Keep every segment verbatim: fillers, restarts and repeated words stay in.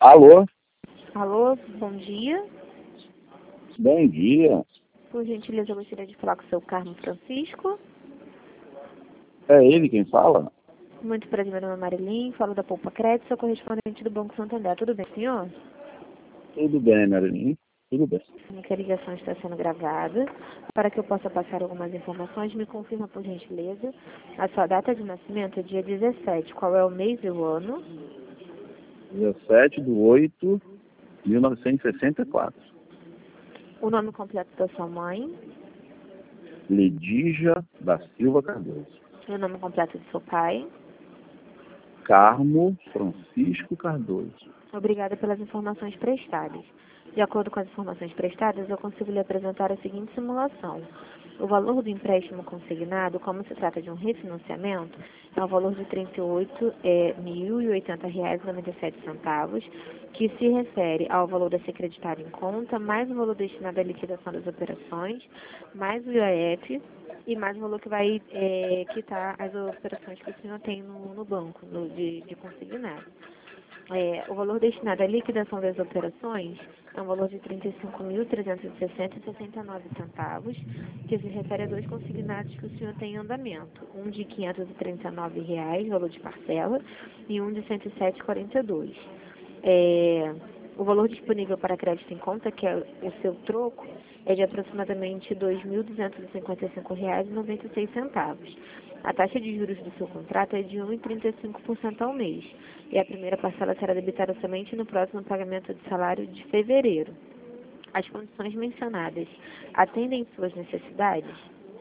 Alô? Alô, bom dia. Bom dia. Por gentileza, eu gostaria de falar com o seu Carmo Francisco. É ele quem fala? Muito prazer, meu nome é Marilyn, falo da Poupa Crédito, sou correspondente do Banco Santander. Tudo bem, senhor? Tudo bem, Marilyn. Tudo bem. Minha ligação está sendo gravada. Para que eu possa passar algumas informações, me confirma, por gentileza, a sua data de nascimento é dia dezessete. Qual é o mês e o ano? dezessete de oito de mil novecentos e sessenta e quatro. O nome completo da sua mãe? Lidígia da Silva Cardoso. E o nome completo do seu pai? Carmo Francisco Cardoso. Obrigada pelas informações prestadas. De acordo com as informações prestadas, eu consigo lhe apresentar a seguinte simulação. O valor do empréstimo consignado, como se trata de um refinanciamento, é o valor de trinta e oito mil e oitenta reais e noventa e sete centavos, que se refere ao valor a ser creditado em conta, mais o valor destinado à liquidação das operações, mais o I O F e mais o valor que vai é, quitar as operações que o senhor tem no, no banco, no, de, de consignado. É, o valor destinado à liquidação das operações é um valor de trinta e cinco mil trezentos e sessenta reais e sessenta e nove centavos, que se refere a dois consignados que o senhor tem em andamento. Um de quinhentos e trinta e nove reais, valor de parcela, e um de cento e sete reais e quarenta e dois centavos. É, o valor disponível para crédito em conta, que é o seu troco, é de aproximadamente dois mil duzentos e cinquenta e cinco reais e noventa e seis centavos. A taxa de juros do seu contrato é de um vírgula trinta e cinco por cento ao mês, e a primeira parcela será debitada somente no próximo pagamento de salário de fevereiro. As condições mencionadas atendem suas necessidades?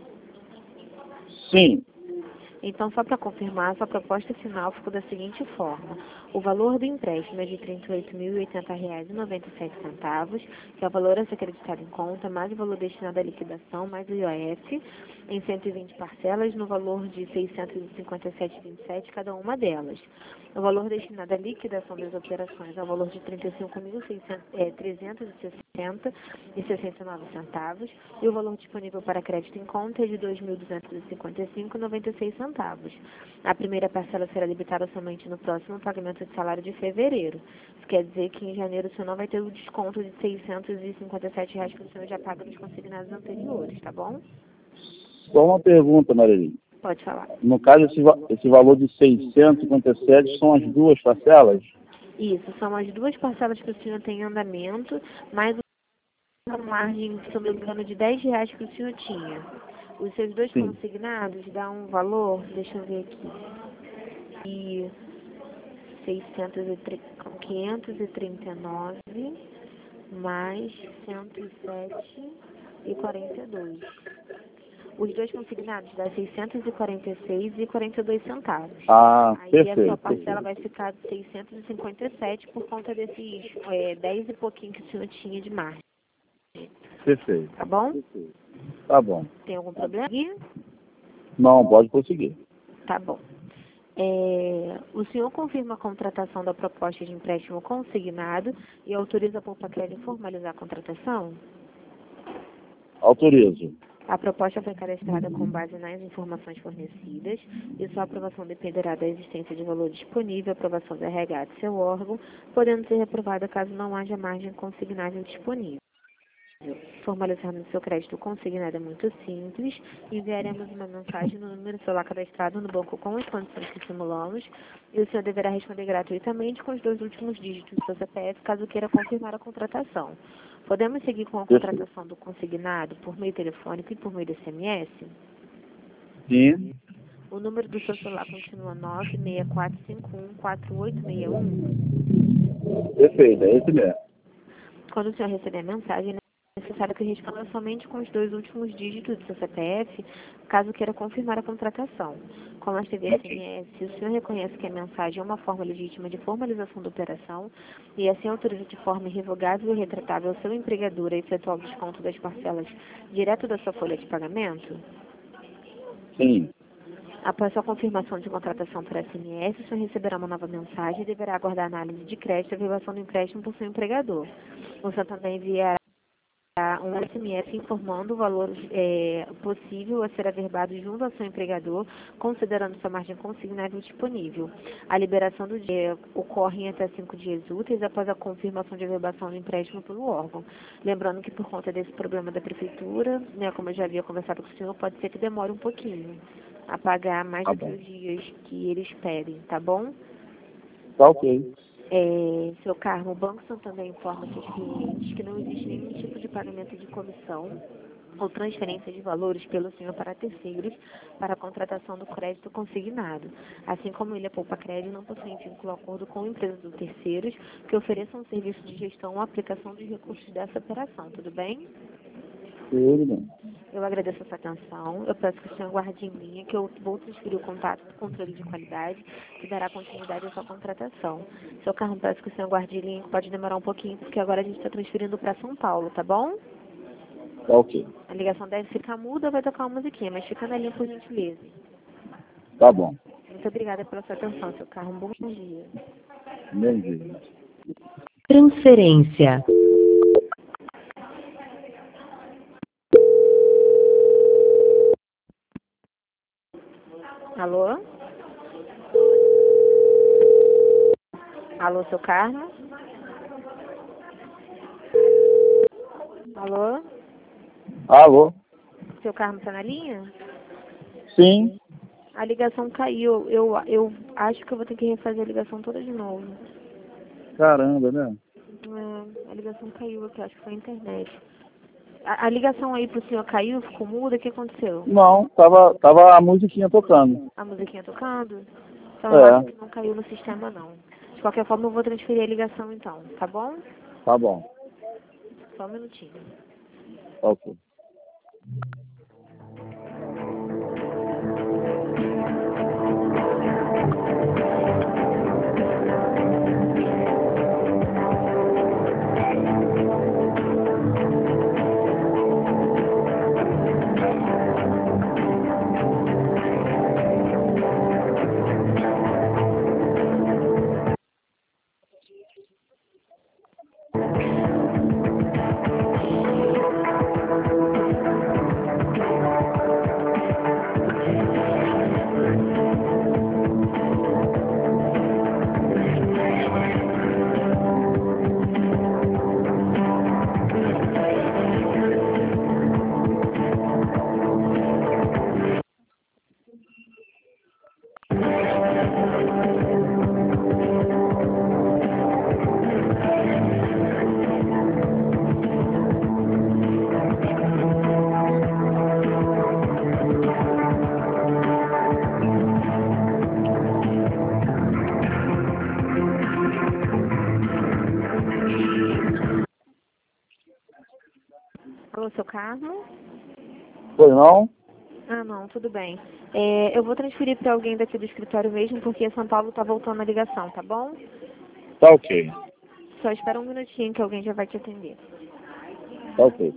Sim. Então, só para confirmar, sua proposta final ficou da seguinte forma. O valor do empréstimo é de trinta e oito mil e oitenta reais e noventa e sete centavos, que é o valor a ser acreditado em conta, mais o valor destinado à liquidação, mais o I O F, em cento e vinte parcelas, no valor de seiscentos e cinquenta e sete reais e vinte e sete centavos cada uma delas. O valor destinado à liquidação das operações é o valor de trinta e cinco mil trezentos e sessenta reais e sessenta e nove centavos, e o valor disponível para crédito em conta é de dois mil duzentos e cinquenta e cinco reais e noventa e seis centavos. A primeira parcela será debitada somente no próximo pagamento de salário de fevereiro. Isso quer dizer que em janeiro o senhor não vai ter o desconto de seiscentos e cinquenta e sete reais que o senhor já paga nos consignados anteriores, tá bom? Só uma pergunta, Marilyn. Pode falar. No caso, esse, va esse valor de seiscentos e cinquenta e sete são as duas parcelas? Isso, são as duas parcelas que o senhor tem em andamento, mais uma margem, se eu não me engano, de dez reais que o senhor tinha. Os seus dois Sim. consignados dá um valor, deixa eu ver aqui, e seiscentos e quinhentos e trinta e nove mais cento e sete reais e quarenta e dois centavos. Os dois consignados dá seiscentos e quarenta e seis reais e quarenta e dois centavos. Ah, Aí perfeito. a sua parcela perfeito. vai ficar de seiscentos e cinquenta e sete por conta desses é, dez e pouquinho que o senhor tinha de margem. Perfeito. Tá bom? Tá bom. Tem algum problema aqui? Não, pode prosseguir. Tá bom. É, o senhor confirma a contratação da proposta de empréstimo consignado e autoriza a Poupa Crédito a formalizar a contratação? Autorizo. A proposta foi cadastrada com base nas informações fornecidas e sua aprovação dependerá da existência de valor disponível, aprovação do R H de seu órgão, podendo ser reprovada caso não haja margem consignável disponível. Formalizar no seu crédito consignado é muito simples. Enviaremos uma mensagem no número celular cadastrado no banco com as condições que simulamos e o senhor deverá responder gratuitamente com os dois últimos dígitos do seu C P F caso queira confirmar a contratação. Podemos seguir com a contratação do consignado por meio telefônico e por meio de S M S? Sim. O número do seu celular continua nove seis quatro cinco um quatro oito seis um. Perfeito, é esse mesmo. Quando o senhor receber a mensagem, é necessário que responda somente com os dois últimos dígitos do seu C P F, caso queira confirmar a contratação. Como a T V S M S, o senhor reconhece que a mensagem é uma forma legítima de formalização da operação e assim autoriza de forma irrevogável e retratável ao seu empregador a efetuar o desconto das parcelas direto da sua folha de pagamento? Sim. Após sua confirmação de contratação por S M S, o senhor receberá uma nova mensagem e deverá aguardar a análise de crédito e a violação do empréstimo por seu empregador. O senhor também enviará enviar um S M S informando o valor é, possível a ser averbado junto ao seu empregador, considerando sua margem consignável disponível. A liberação do dia ocorre em até cinco dias úteis após a confirmação de averbação do empréstimo pelo órgão. Lembrando que por conta desse problema da prefeitura, né, como eu já havia conversado com o senhor, pode ser que demore um pouquinho a pagar mais Tá do que bom. os dias que eles pedem, tá bom? Tá ok. É, seu Carmo, o Banco Santander informa seus clientes que não existe nenhum tipo de pagamento de comissão ou transferência de valores pelo senhor para terceiros para a contratação do crédito consignado. Assim como Ilha Poupa Crédito não possui vínculo acordo com empresas ou terceiros que ofereçam um serviço de gestão ou aplicação dos recursos dessa operação. Tudo bem? Tudo bem. Eu agradeço a sua atenção. Eu peço que o senhor aguarde em linha, que eu vou transferir o contato do controle de qualidade, que dará continuidade à sua contratação. Seu Carmo, peço que o senhor aguarde em linha, que pode demorar um pouquinho, porque agora a gente está transferindo para São Paulo, tá bom? Tá ok. A ligação deve ficar muda, vai tocar uma musiquinha, mas fica na linha, por gentileza. Tá bom. Muito obrigada pela sua atenção, seu Carmo. Bom dia. Bom dia. Transferência. Alô? Alô, seu Carmo? Alô? Alô? Seu Carmo está na linha? Sim. A ligação caiu. Eu, eu acho que eu vou ter que refazer a ligação toda de novo. Caramba, né? É, a ligação caiu aqui, acho que foi a internet. A, a ligação aí pro senhor caiu, ficou muda, o que aconteceu? Não, tava, tava a musiquinha tocando. A musiquinha tocando? Então eu acho É, que não caiu no sistema não. De qualquer forma eu vou transferir a ligação então, tá bom? tá bom. Só um minutinho. Tá ok. Alô, seu Carmo? Pois não? Ah, não, tudo bem. É, eu vou transferir para alguém daqui do escritório mesmo, porque São Paulo tá voltando a ligação, tá bom? Tá ok. Só espera um minutinho que alguém já vai te atender. Tá ok.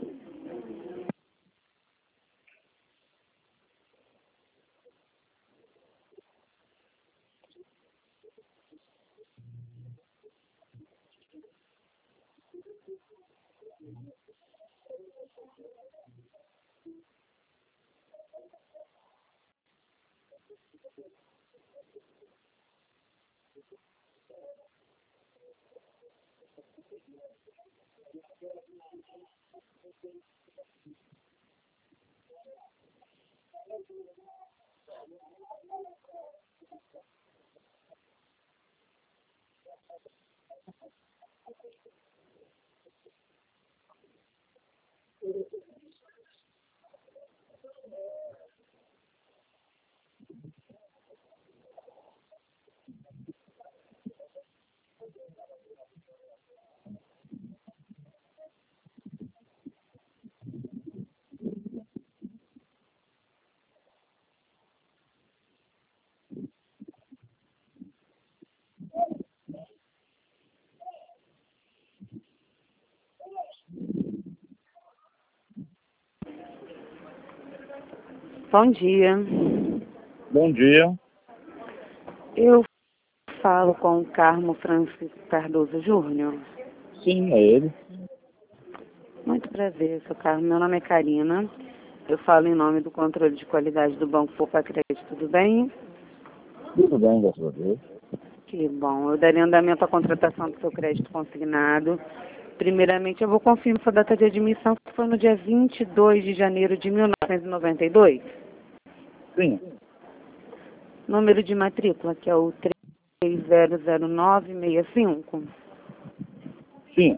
Bom dia. Bom dia. Eu falo com o Carmo Francisco Cardoso Júnior. Sim, é ele. Muito prazer, seu Carlos. Meu nome é Karina. Eu falo em nome do controle de qualidade do Banco Poupa Crédito. Tudo bem? Tudo bem, graças a Deus. Que bom. Eu darei andamento à contratação do seu crédito consignado. Primeiramente, eu vou confirmar sua data de admissão, que foi no dia vinte e dois de janeiro de mil novecentos e noventa e dois. Sim, Número de matrícula, que é o três zero zero nove seis cinco. sim.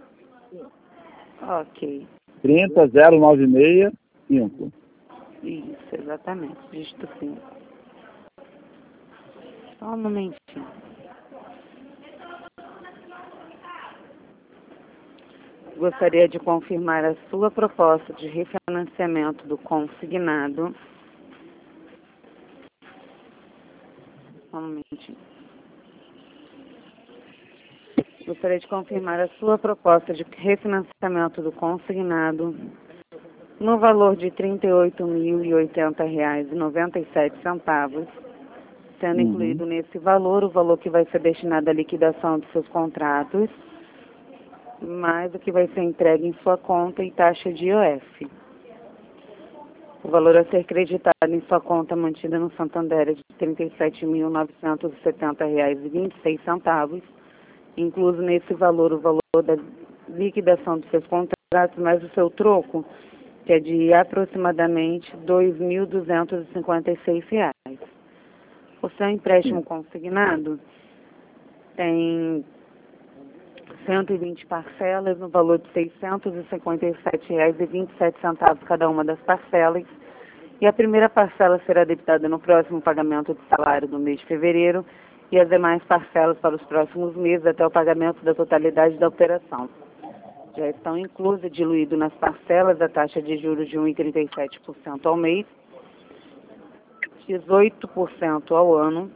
Ok. trinta zero nove seis cinco. Isso, exatamente. Dígito cinco. Só um momentinho. Gostaria de confirmar a sua proposta de refinanciamento do consignado. Só um momentinho. Gostaria de confirmar a sua proposta de refinanciamento do consignado no valor de trinta e oito mil e oitenta reais e noventa e sete centavos, sendo Uhum. incluído nesse valor o valor que vai ser destinado à liquidação dos seus contratos, mais o que vai ser entregue em sua conta e taxa de I O F. O valor a ser creditado em sua conta mantida no Santander é de trinta e sete mil novecentos e setenta reais e vinte e seis centavos, incluso nesse valor o valor da liquidação dos seus contratos, mais o seu troco, que é de aproximadamente dois mil duzentos e cinquenta e seis reais. O seu empréstimo consignado tem cento e vinte parcelas no valor de seiscentos e cinquenta e sete reais e vinte e sete centavos cada uma das parcelas, e a primeira parcela será debitada no próximo pagamento de salário do mês de fevereiro e as demais parcelas para os próximos meses até o pagamento da totalidade da operação. Já estão inclusas e diluído nas parcelas a taxa de juros de um vírgula trinta e sete por cento ao mês, dezoito por cento ao ano,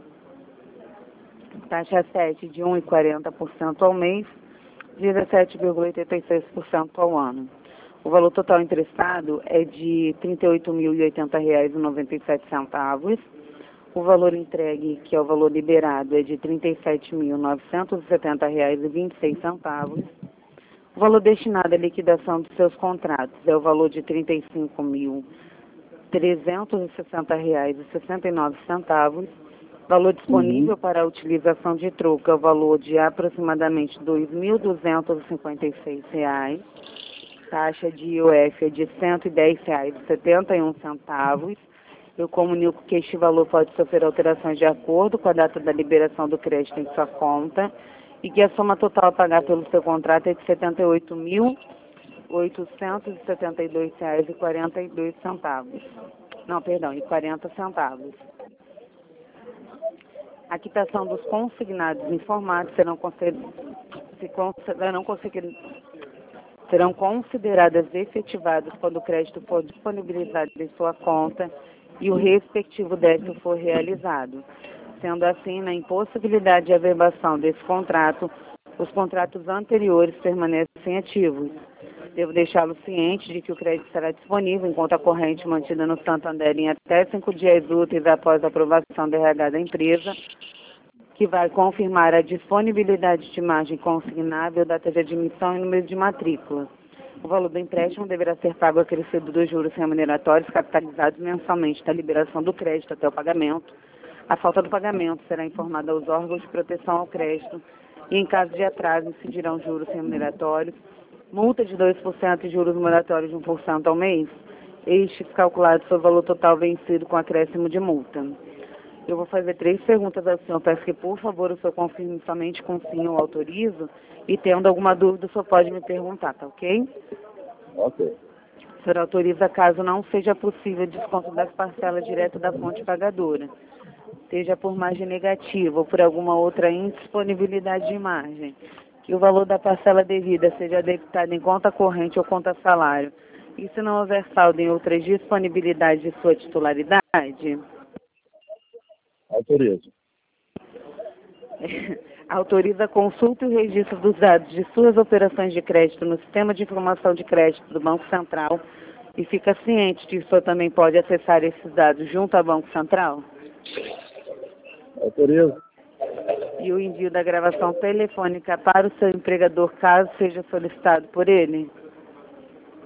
taxa sete de um vírgula quarenta por cento ao mês, dezessete vírgula oitenta e seis por cento ao ano. O valor total emprestado é de trinta e oito mil e oitenta reais e noventa e sete centavos. O valor entregue, que é o valor liberado, é de trinta e sete mil novecentos e setenta reais e vinte e seis centavos. O valor destinado à liquidação dos seus contratos é o valor de trinta e cinco mil trezentos e sessenta reais e sessenta e nove centavos. Valor disponível Uhum. para a utilização de troco é o valor de aproximadamente dois mil duzentos e cinquenta e seis reais. Taxa de I O F é de cento e dez reais e setenta e um centavos. Eu comunico que este valor pode sofrer alterações de acordo com a data da liberação do crédito em sua conta e que a soma total a pagar pelo seu contrato é de setenta e oito mil oitocentos e setenta e dois reais e quarenta e dois centavos. Não, perdão, e quarenta centavos. A quitação dos consignados informados serão, consider... serão, consider... serão consideradas efetivadas quando o crédito for disponibilizado em sua conta e o respectivo débito for realizado. Sendo assim, na impossibilidade de averbação desse contrato, os contratos anteriores permanecem ativos. Devo deixá-lo ciente de que o crédito será disponível em conta corrente mantida no Santander em até cinco dias úteis após a aprovação do R H da empresa, que vai confirmar a disponibilidade de margem consignável, data de admissão e número de matrícula. O valor do empréstimo deverá ser pago acrescido dos juros remuneratórios capitalizados mensalmente da liberação do crédito até o pagamento. A falta do pagamento será informada aos órgãos de proteção ao crédito e, em caso de atraso, incidirão juros remuneratórios, multa de dois por cento e juros moratórios de um por cento ao mês, estes calculados sobre o valor total vencido com acréscimo de multa. Eu vou fazer três perguntas ao senhor. Peço que, por favor, o senhor confirme somente com sim ou autorizo. E, tendo alguma dúvida, o senhor pode me perguntar, tá ok? Ok. O senhor autoriza caso não seja possível desconto das parcelas direto da fonte pagadora, seja por margem negativa ou por alguma outra indisponibilidade de margem, que o valor da parcela devida seja debitado em conta corrente ou conta salário, e se não houver saldo em outras disponibilidades de sua titularidade? Autorizo. Autoriza a consulta e o registro dos dados de suas operações de crédito no Sistema de Informação de Crédito do Banco Central e fica ciente de que o senhor também pode acessar esses dados junto ao Banco Central? Autorizo. E o envio da gravação telefônica para o seu empregador, caso seja solicitado por ele?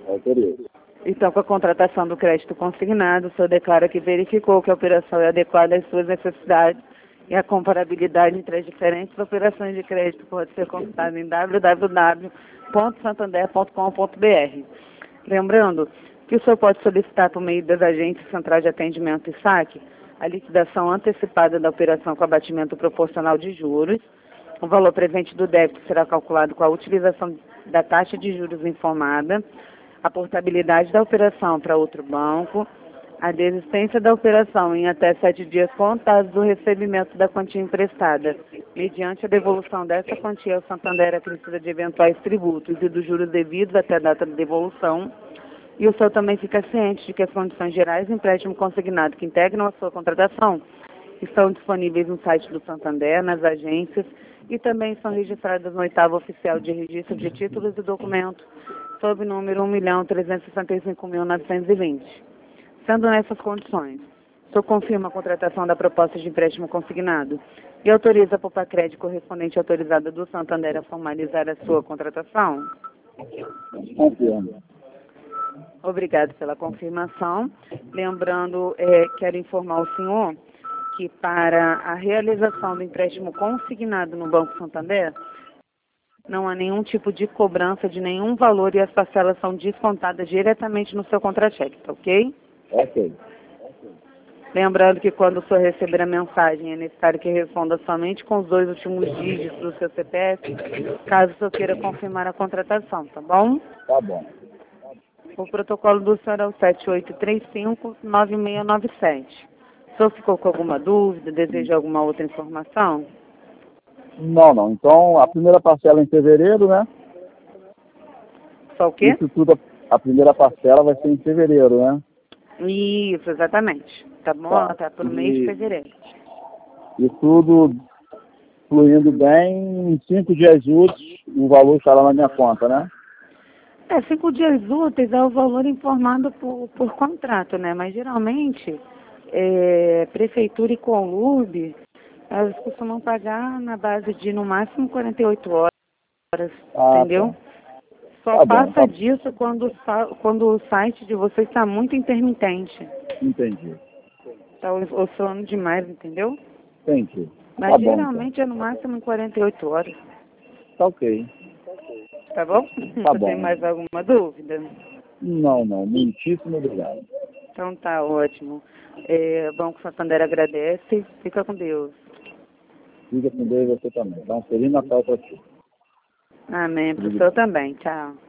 Autorizo. Então, com a contratação do crédito consignado, o senhor declara que verificou que a operação é adequada às suas necessidades e a comparabilidade entre as diferentes operações de crédito pode ser consultada em w w w ponto santander ponto com ponto b r. Lembrando que o senhor pode solicitar por meio das agências Central de Atendimento e saque a liquidação antecipada da operação com abatimento proporcional de juros. O valor presente do débito será calculado com a utilização da taxa de juros informada, a portabilidade da operação para outro banco, a desistência da operação em até sete dias contados do recebimento da quantia emprestada, mediante a devolução dessa quantia ao Santander acrescida de eventuais tributos e dos juros devidos até a data de devolução. E o senhor também fica ciente de que as condições gerais do empréstimo consignado que integram a sua contratação estão disponíveis no site do Santander, nas agências, e também são registradas no oitavo oficial de registro de títulos e documentos, sob número um milhão trezentos e sessenta e cinco mil novecentos e vinte. Sendo nessas condições, o senhor confirma a contratação da proposta de empréstimo consignado e autoriza a Popacred correspondente autorizada do Santander a formalizar a sua contratação? Confirmo. Obrigado pela confirmação. Lembrando, é, quero informar o senhor que para a realização do empréstimo consignado no Banco Santander, não há nenhum tipo de cobrança de nenhum valor e as parcelas são descontadas diretamente no seu contra-cheque, tá ok? Ok. Lembrando que quando o senhor receber a mensagem, é necessário que responda somente com os dois últimos dígitos do seu C P F, caso o senhor queira confirmar a contratação, tá bom? Tá bom. O protocolo do senhor é o sete oito três cinco, nove seis nove sete. O senhor ficou com alguma dúvida, deseja alguma outra informação? Não, não. Então, a primeira parcela em fevereiro, né? Só o quê? Isso tudo, a primeira parcela vai ser em fevereiro, né? Isso, exatamente. Tá bom? Tá. Tá por mês de E- fevereiro. E tudo fluindo bem, em cinco dias úteis, o valor estará na minha conta, né? É, cinco dias úteis é o valor informado por, por contrato, né? Mas geralmente, é, prefeitura e Conlurb, elas costumam pagar na base de no máximo quarenta e oito horas, Ah, entendeu? Só Tá bom, passa tá. disso quando, o sa- quando o site de vocês está muito intermitente. Entendi. Está oscilando demais, entendeu? Entendi. Mas Tá bom, geralmente é no máximo em quarenta e oito horas, então. Tá ok. tá bom? Tá Você bom. tem mais alguma dúvida? Não, não. Muitíssimo obrigado. Então tá ótimo. É, Banco Santander agradece. Fica com Deus. Fica com Deus e você também. Dá um feliz Natal para ti. Amém. Para o senhor também. Tchau.